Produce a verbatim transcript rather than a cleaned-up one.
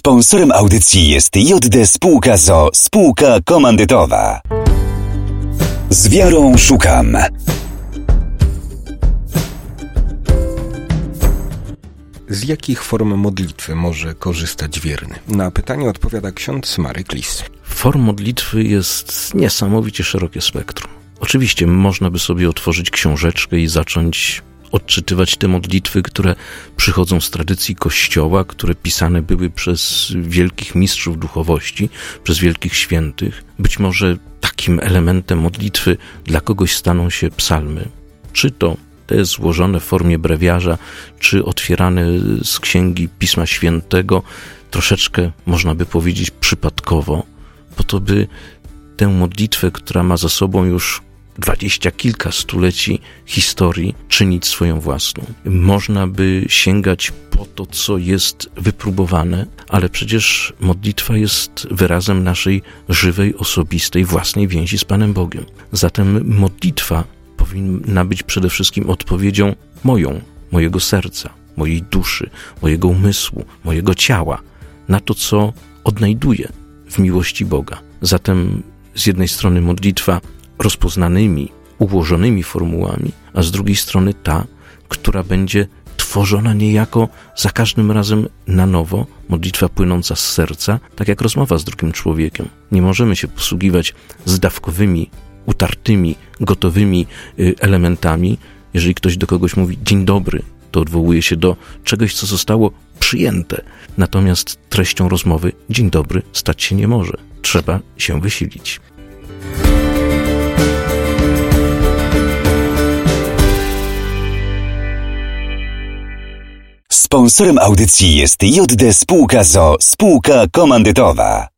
Sponsorem audycji jest J D Spółka z o o, spółka komandytowa. Z wiarą szukam. Z jakich form modlitwy może korzystać wierny? Na pytanie odpowiada ksiądz Marek Lis. Form modlitwy jest niesamowicie szerokie spektrum. Oczywiście można by sobie otworzyć książeczkę i zacząć odczytywać te modlitwy, które przychodzą z tradycji Kościoła, które pisane były przez wielkich mistrzów duchowości, przez wielkich świętych. Być może takim elementem modlitwy dla kogoś staną się psalmy. Czy to te złożone w formie brewiarza, czy otwierane z księgi Pisma Świętego, troszeczkę, można by powiedzieć, przypadkowo, po to, by tę modlitwę, która ma za sobą już dwadzieścia kilka stuleci historii, czynić swoją własną. Można by sięgać po to, co jest wypróbowane, ale przecież modlitwa jest wyrazem naszej żywej, osobistej, własnej więzi z Panem Bogiem. Zatem modlitwa powinna być przede wszystkim odpowiedzią moją, mojego serca, mojej duszy, mojego umysłu, mojego ciała na to, co odnajduję w miłości Boga. Zatem z jednej strony modlitwa rozpoznanymi, ułożonymi formułami, a z drugiej strony ta, która będzie tworzona niejako za każdym razem na nowo, modlitwa płynąca z serca, tak jak rozmowa z drugim człowiekiem. Nie możemy się posługiwać zdawkowymi, utartymi, gotowymi elementami. Jeżeli ktoś do kogoś mówi dzień dobry, to odwołuje się do czegoś, co zostało przyjęte. Natomiast treścią rozmowy dzień dobry stać się nie może. Trzeba się wysilić. Sponsorem audycji jest J D Spółka z o o, spółka komandytowa.